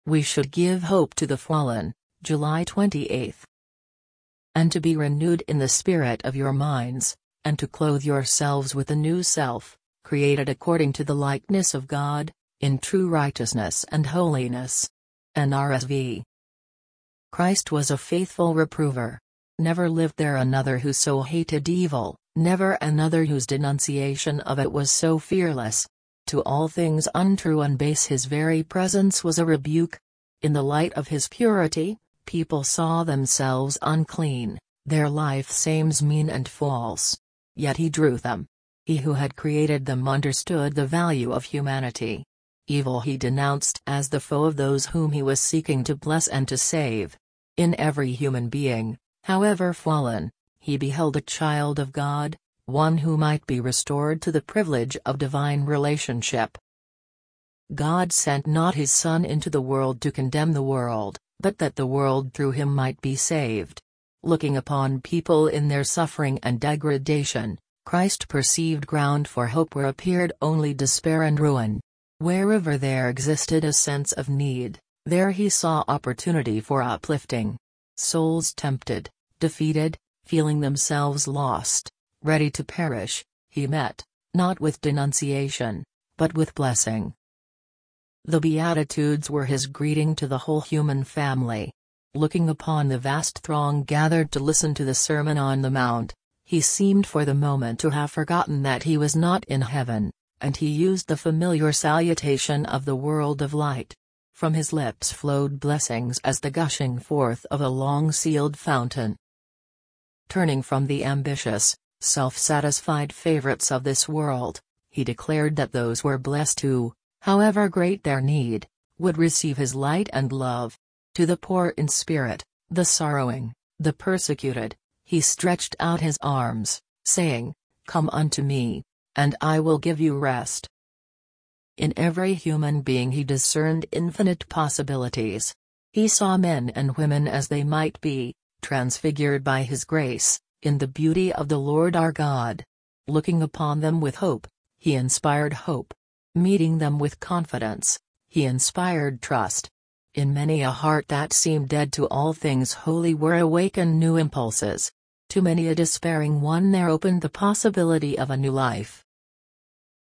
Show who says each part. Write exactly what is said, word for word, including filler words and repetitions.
Speaker 1: We should give hope to the fallen. July twenty-eighth. And to be renewed in the spirit of your minds, and to clothe yourselves with a new self, created according to the likeness of God, in true righteousness and holiness. N R S V. Christ was a faithful reprover. Never lived there another who so hated evil, never another whose denunciation of it was so fearless. To all things untrue and base his very presence was a rebuke. In the light of his purity, people saw themselves unclean, their life seems mean and false. Yet he drew them. He who had created them understood the value of humanity. Evil he denounced as the foe of those whom he was seeking to bless and to save. In every human being, however fallen, he beheld a child of God, one who might be restored to the privilege of divine relationship. God sent not his Son into the world to condemn the world, but that the world through him might be saved. Looking upon people in their suffering and degradation, Christ perceived ground for hope where appeared only despair and ruin. Wherever there existed a sense of need, there he saw opportunity for uplifting. Souls tempted, defeated, feeling themselves lost, ready to perish, he met, not with denunciation, but with blessing. The Beatitudes were his greeting to the whole human family. Looking upon the vast throng gathered to listen to the Sermon on the Mount, he seemed for the moment to have forgotten that he was not in heaven, and he used the familiar salutation of the world of light. From his lips flowed blessings as the gushing forth of a long-sealed fountain. Turning from the ambitious, self-satisfied favorites of this world, he declared that those were blessed who, however great their need, would receive his light and love. To the poor in spirit, the sorrowing, the persecuted, he stretched out his arms, saying, "Come unto me, and I will give you rest." In every human being he discerned infinite possibilities. He saw men and women as they might be, transfigured by his grace, in the beauty of the Lord our God. Looking upon them with hope, he inspired hope. Meeting them with confidence, he inspired trust. In many a heart that seemed dead to all things holy were awakened new impulses. To many a despairing one there opened the possibility of a new life.